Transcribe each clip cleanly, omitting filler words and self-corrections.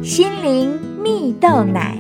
心灵蜜豆奶。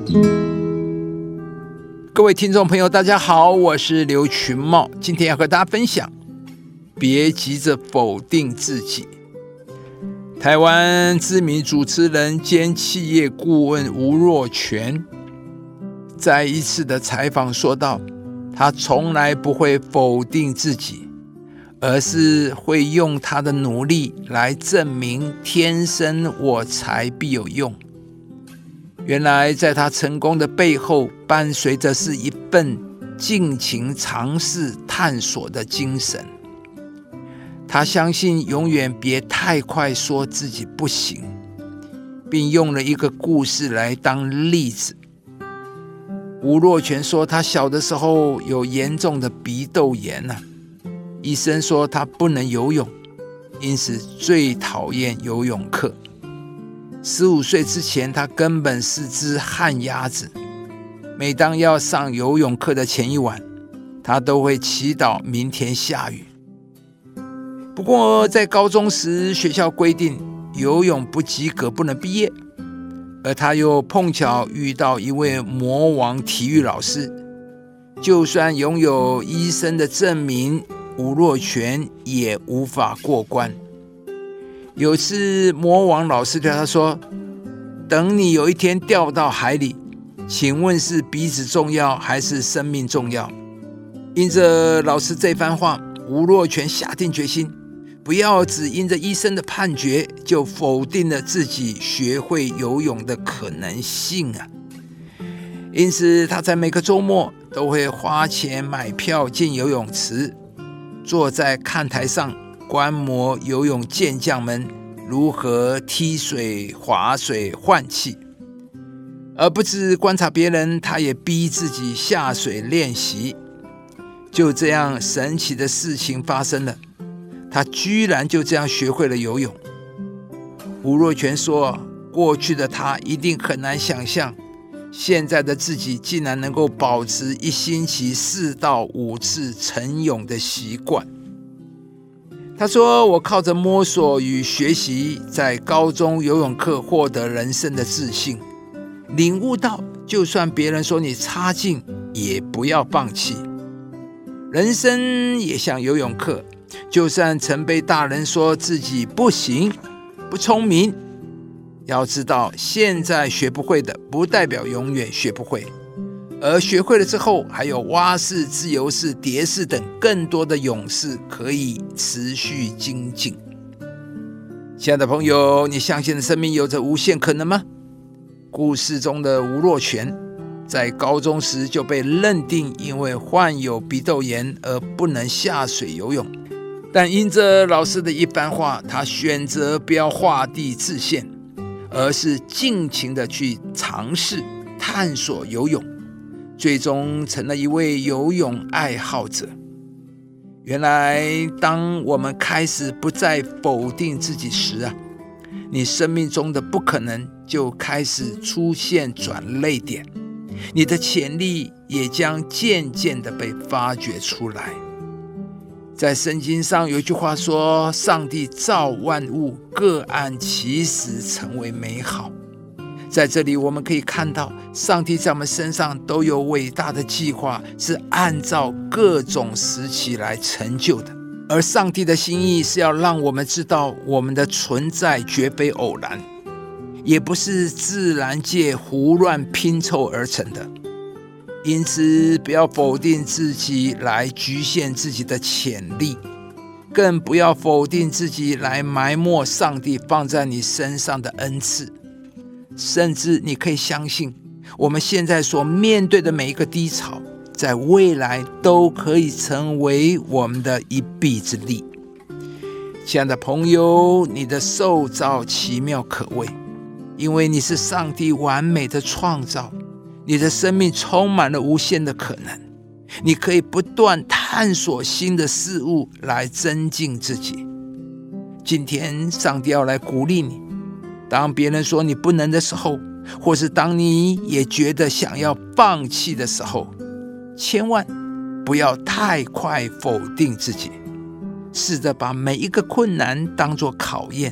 各位听众朋友大家好，我是刘群茂，今天要和大家分享别急着否定自己。台湾知名主持人兼企业顾问吴若权在一次的采访说道，他从来不会否定自己，而是会用他的努力来证明天生我材必有用。原来在他成功的背后，伴随着是一份尽情尝试探索的精神。他相信永远别太快说自己不行，并用了一个故事来当例子。吴若权说，他小的时候有严重的鼻窦炎医生说他不能游泳，因此最讨厌游泳课。15岁之前，他根本是只旱鸭子。每当要上游泳课的前一晚，他都会祈祷明天下雨。不过在高中时，学校规定游泳不及格不能毕业，而他又碰巧遇到一位魔王体育老师，就算拥有医生的证明，吴若权也无法过关。有次魔王老师对他说，等你有一天掉到海里，请问是鼻子重要还是生命重要？因着老师这番话，吴若权下定决心，不要只因着医生的判决就否定了自己学会游泳的可能性因此他在每个周末都会花钱买票进游泳池，坐在看台上观摩游泳健将们如何踢水、划水、换气，而不只观察别人，他也逼自己下水练习。就这样，神奇的事情发生了，他居然就这样学会了游泳。吴若权说，过去的他一定很难想象，现在的自己竟然能够保持1星期4到5次晨泳的习惯。他说，我靠着摸索与学习，在高中游泳课获得人生的自信，领悟到就算别人说你差劲，也不要放弃。人生也像游泳课，就算曾被大人说自己不行、不聪明，要知道现在学不会的，不代表永远学不会。而学会了之后，还有蛙式、自由式、蝶式等更多的泳式可以持续精进。亲爱的朋友，你相信生命有着无限可能吗？故事中的吴若权在高中时就被认定因为患有鼻窦炎而不能下水游泳，但因着老师的一番话，他选择不要画地自限，而是尽情的去尝试探索游泳，最终成了一位游泳爱好者。原来当我们开始不再否定自己时你生命中的不可能就开始出现转捩点，你的潜力也将渐渐的被发掘出来。在圣经上有一句话说，上帝造万物，各按其时成为美好。在这里我们可以看到，上帝在我们身上都有伟大的计划，是按照各种时期来成就的。而上帝的心意是要让我们知道，我们的存在绝非偶然，也不是自然界胡乱拼凑而成的。因此不要否定自己来局限自己的潜力，更不要否定自己来埋没上帝放在你身上的恩赐。甚至你可以相信，我们现在所面对的每一个低潮，在未来都可以成为我们的一臂之力。亲爱的朋友，你的受造奇妙可畏，因为你是上帝完美的创造，你的生命充满了无限的可能，你可以不断探索新的事物来增进自己。今天上帝要来鼓励你，当别人说你不能的时候，或是当你也觉得想要放弃的时候，千万不要太快否定自己，试着把每一个困难当作考验，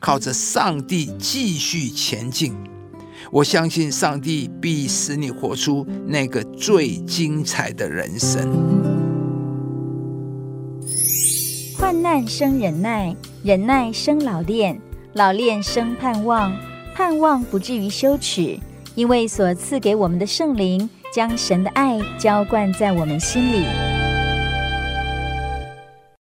靠着上帝继续前进。我相信上帝必使你活出那个最精彩的人生。 患难生忍耐，忍耐生老练，老练生盼望，盼望不至于羞耻，因为所赐给我们的圣灵将神的爱浇灌在我们心里。